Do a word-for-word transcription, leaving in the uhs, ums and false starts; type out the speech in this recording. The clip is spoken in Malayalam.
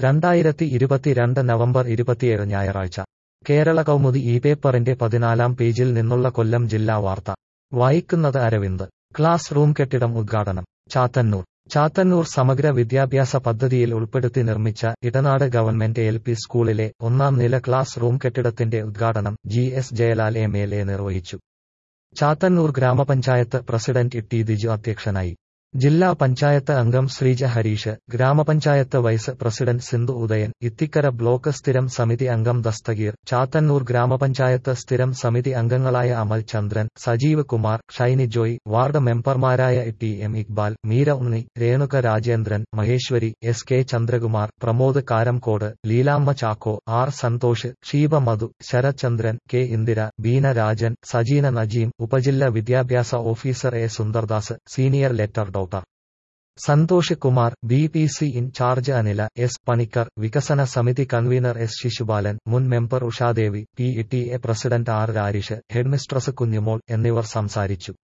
രണ്ടായിരത്തി ഇരുപത്തിരണ്ട് നവംബർ ഇരുപത്തിയേഴ് ഞായറാഴ്ച കേരള കൗമുദി ഈ പേപ്പറിന്റെ പതിനാലാം പേജിൽ നിന്നുള്ള കൊല്ലം ജില്ലാ വാർത്ത വായിക്കുന്നത് അരവിന്ദ്. ക്ലാസ് റൂം കെട്ടിടം ഉദ്ഘാടനം. ചാത്തന്നൂർ. ചാത്തന്നൂർ സമഗ്ര വിദ്യാഭ്യാസ പദ്ധതിയിൽ ഉൾപ്പെടുത്തി നിർമ്മിച്ച ഇടനാട് ഗവൺമെന്റ് എൽ പി സ്കൂളിലെ ഒന്നാം നില ക്ലാസ് റൂം കെട്ടിടത്തിന്റെ ഉദ്ഘാടനം G S Jayalal M L A നിർവഹിച്ചു. ചാത്തന്നൂർ ഗ്രാമപഞ്ചായത്ത് പ്രസിഡന്റ് ടി ദിജു അധ്യക്ഷനായി. ജില്ലാ പഞ്ചായത്ത് അംഗം ശ്രീജ ഹരീഷ്, ഗ്രാമപഞ്ചായത്ത് vice president Sindhu Udayan, Ithikkara block സ്ഥിരം സമിതി അംഗം ദസ്തഗീർ, ചാത്തന്നൂർ ഗ്രാമപഞ്ചായത്ത് സ്ഥിരം സമിതി അംഗങ്ങളായ അമൽ ചന്ദ്രൻ, സജീവ് കുമാർ, ഷൈനി ജോയ്, വാർഡ് മെമ്പർമാരായ T M Iqbal, Meera Unni, Renuka Rajendran, Maheshwari, S K Chandrakumar, Pramod Karamcode, Leelamma Chacko, R Santhosh, Sheeba Madhu, Sarath Chandran, K Indira, Beena Rajan, Sajeena Najeem, ഉപജില്ലാ വിദ്യാഭ്യാസ officer A Sundardas, senior letter doctor Santhosh Kumar, B P C in charge Anila S Panicker, വികസന സമിതി കൺവീനർ എസ് ശിശുപാലൻ, മുൻ member Ushadevi, P T A president R Rarish, headmistress Kunjumol എന്നിവർ സംസാരിച്ചു.